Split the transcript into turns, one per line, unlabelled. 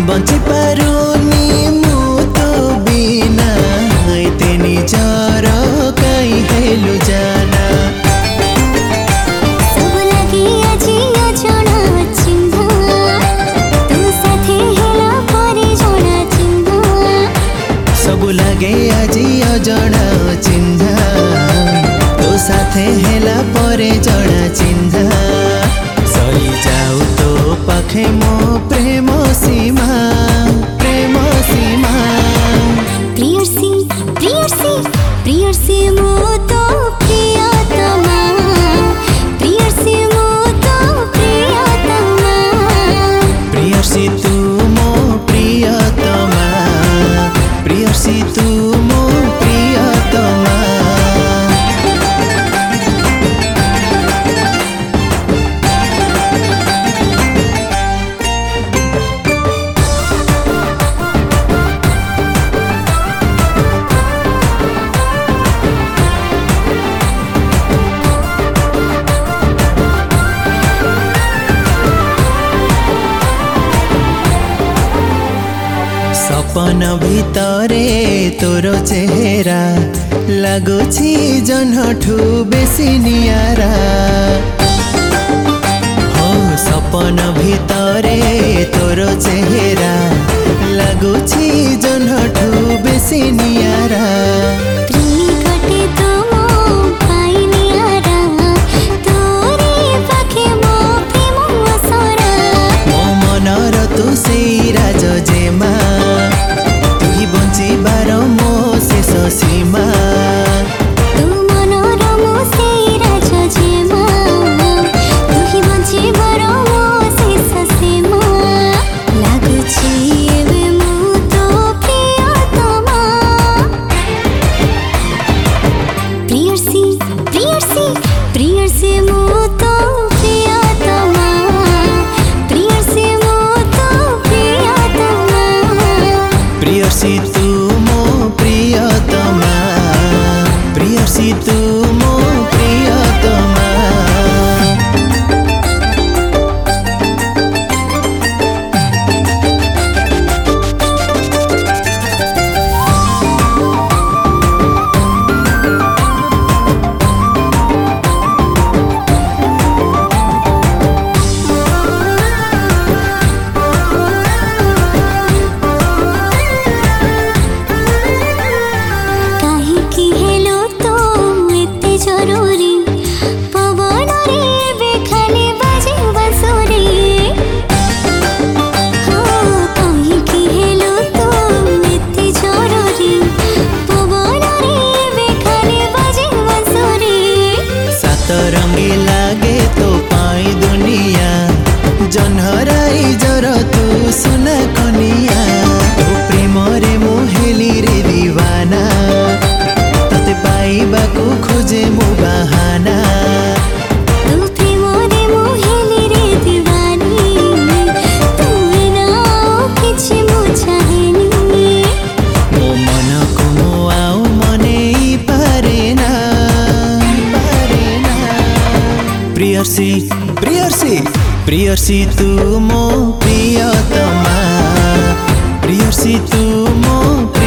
bunchy पारुनी मु तो बिना एते निजर कई हेलु जाना
सब लगे आजी अजଣା चिन्ह तू साथे हेला परे जଣା चिन्ह
सब लगे आजी अजଣା चिन्ह तो साथे हेला परे जଣା चिन्ह सरी जाऊ तो पाखे मो प्रेम सीमा प्रेम सीमा
प्रियसी प्रियसी प्रियसी मो तो प्रियतमा प्रियसी मो तो प्रियतमा
प्रियसी तू मो प्रियतमा प्रियसी तू मो प्रियतमा सपन भितरे तोर चेहरा लगुछि जनठू बेसी नियारा हो सपन भितरे तोर चेहरा लगुछि जनठू बेसी नियारा
प्रेमी कटे तो मो पाई नियारा तोरे पाखे मो प्रेम असरा
मो मनर तू सेई राज जेमा तुही बंचिबार मो शेष सीमा
तू मनर मो सेई राज जेमा तुही बंचिबार मो शेष सीमा लागुछि एबे मो तो प्रियतमा प्रियसी प्रियसी प्रियसी मो तो प्रियतमा प्रियसी मो तो प्रियतमा
प्रियसी तू मो प्रियतमा प्रियसी तू मो प्रियतमा
काहे की हेलो तो एते जरूरी पवन रे बेखाली बाजे बंसुरी हो काहे की हेलो तो एते जरूरी पवन रे बेखाली बाजे बंसुरी
सात रंगी लागे तो पाई दुनिया जनहराई जर तू सुना कनिया तू प्रेम रे मोहेली रे दीवाना तते पाइबाकू खोजे मो बहाना
तू प्रेम रे मोहेली रे दीवानी तू बिना किछि मो चाहेनी
मो मन को मो आउ मने पारे ना प्रियसी प्रियसी प्रियसी तू मो प्रियतमा प्रियसी तू मो